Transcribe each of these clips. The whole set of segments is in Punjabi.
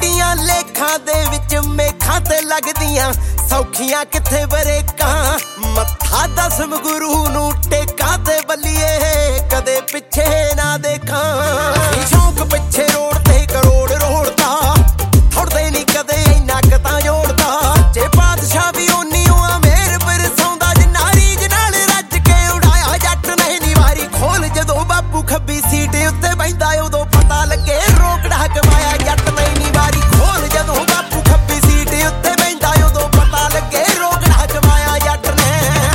ਵੱਡੀਆਂ ਲੇਖਾਂ ਦੇ ਵਿੱਚ ਮੇਖਾਂ ਤੇ ਲੱਗਦੀਆਂ ਸੌਖੀਆਂ ਕਿੱਥੇ ਬਰੇਕਾਂ ਮੱਥਾ ਦਸਮ ਗੁਰੂ ਨੂੰ ਟੇਕਾਂ ਤੇ ਬੱਲੀਏ ਕਦੇ ਪਿੱਛੇ ਨਾ ਦੇਖਾਂ ਸ਼ੌਂਕ ਪਿੱਛੇ ਰੋੜ ਤੇ ਕਰੋੜ ਰੋੜਦਾ ਥੋੜਦੇ ਨਹੀਂ ਕਦੇ ਇੰਨਾ ਕਤਾਂ ਜੋੜਦਾ ਜੇ ਬਾਦਸ਼ਾਹ ਵੀ ਉਨੀ ਆ ਮੇਰ ਬਰਸਾਉਂਦਾ ਜਿੰਨਾ ਰੀਝ ਨਾਲ ਰੱਜ ਕੇ ਉਡਾਇਆ ਜੱਟ ਨਹੀਂ ਨੀ ਵਾਰੀ ਖੋਲ ਜਦੋਂ ਬਾਪੂ ਖੱਬੀ ਸੀਟ ਉੱਤੇ ਬੈਂਦਾ ਉਦੋਂ ਪਤਾ ਲੱਗੇ ਰੋਕੜਾ ਕਮਾਇਆ ਜੱਟ ਨਹੀਂ ਨੀ ਵਾਰੀ ਖੋਲ ਜਦੋਂ ਬਾਪੂ ਖੱਬੀ ਸੀਟ ਉੱਤੇ ਬੈਂਦਾ ਉਦੋਂ ਪਤਾ ਲੱਗੇ ਰੋਕੜਾ ਕਮਾਇਆ ਜੱਟ ਨੇ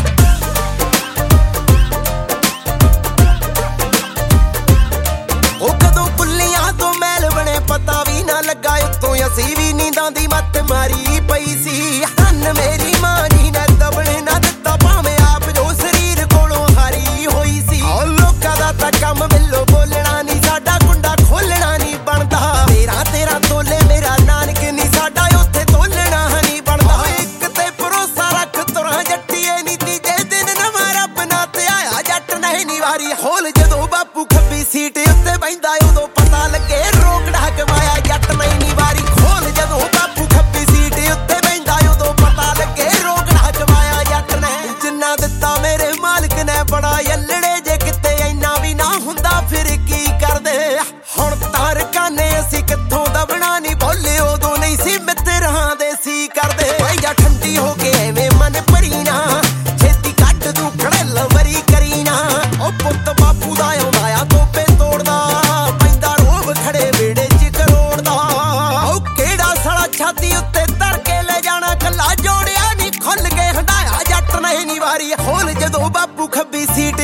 ਉਹ ਕਦੋਂ ਪੁੱਲੀਆਂ ਤੋਂ ਮੈਲ ਬਣੇ ਪਤਾ ਵੀ ਨਾ ਲੱਗਾ ਉੱਤੋਂ ਅਸੀਂ ਵੀ ਨੀਂਦਾਂ ਦੀ ਮੱਤ ਮਾਰੀ ਪਈ ਸੀ ਹਨ ਮੇਰੀ ਮਾਂ ਨੀ ਨੇ ਦਬਣੇ ਨਾ ਦਿੱਤਾ ਭਾਵੇਂ ਆਪ ਜੋ ਸਰੀਰ ਕੋਲੋਂ ਹਾਰੀ ਹੋਈ ਸੀ ਲੋਕਾਂ ਦਾ ਤਾਂ ਕੰਮ ਮਿਲੋ ਬੋਲਣਾ ਨੀ ਸਾਡਾ ਕੁੰਡਾ ਖੋਲਣਾ ਨੀ ਬਣਦਾ ਤੇਰਾ ਤੋਲੇ ਮੇਰਾ ਨਾਨਕ ਨੀ ਸਾਡਾ ਉੱਥੇ ਤੋਲਣਾ ਨੀ ਬਣਦਾ ਇੱਕ ਤੇ ਭਰੋਸਾ ਰੱਖ ਤੁਰਾਂ ਜੱਟੀਏ ਨੀ ਤੀਜੇ ਦਿਨ ਨਵਾਂ ਰੱਬ ਨਾ ਤੇ ਆਇਆ ਜੱਟ ਨਹੀਂ ਨੀ ਵਾਰੀ ਹੋਲ ਜਦੋਂ ਬਾਪੂ ਖੱਬੀ ਸੀਟ ਉੱਤੇ ਬੈਂਦਾ ਉਦੋਂ ਪਤਾ ਲੱਗੇ ਰੋਕੜਾ ਕਮਾਇਆ ਜੱਟ ਨਹੀਂ ਨੀ ਵਾਰੀ ਖੋਲ ਜਦੋਂ ਬਾਪੂ ਖੱਬੀ ਸੀਟ ਉੱਤੇ ਬੈਂਦਾ ਉਦੋਂ ਪਤਾ ਲੱਗੇ ਰੋਕੜਾ ਕਮਾਇਆ ਜੱਟ ਨੇ ਜਿੰਨਾ ਦਿੱਤਾ ਮੇਰੇ ਮਾਲਕ ਨੇ ਬੜਾ ਯੱਲੜੇ ਜੇ ਕਿਤੇ ਇੰਨਾ ਵੀ ਨਾ ਹੁੰਦਾ ਫਿਰ ਕੀ ਕਰਦੇ ਹੁਣ ਤਾਂ ਰਕਾਨੇ ਅਸੀਂ ਕਿੱਥੋਂ ਦਬਣਾ ਨੀ ਬੋਲੇ ਉਦੋਂ ਨਹੀਂ ਸੀ ਮਿੱਤਰਾਂ ਦੇ ਸੀ ਕਰਦੇ ਭਾਈ ਜਾ ਠੰਡੀ ਹੋ ਕੇ ਐਵੇਂ ਮਨ ਭਰੀ ਨਾ ਛੇਤੀ ਕੱਢ ਦੂ ਖੜੇਲ ਵਰੀ ਕਰੀ ਨਾ ਉਹ ਪੁੱਤ ਬਾਪੂ ਦਾ ਆਉਂਦਾ ਆ ਤੋਪੇ ਤੋੜਦਾ ਪੈਂਦਾ ਰੋਬ ਖੜੇ ਵੇੜੇ ਚ ਕਰੋੜ ਦਾ ਉਹ ਕਿਹੜਾ ਸਾਲਾ ਛਾਤੀ ਉੱਤੇ ਧਰ ਕੇ ਲੈ ਜਾਣਾ ਕੱਲਾ ਜੋੜਿਆ ਨੀ ਖੁੱਲ ਕੇ ਹੰਡਾਇਆ ਜੱਟ ਨਹੀਂ ਨੀ ਵਾਰੀ ਖੋਲ ਜਦੋਂ ਬਾਪੂ ਖੱਬੀ ਸੀਟ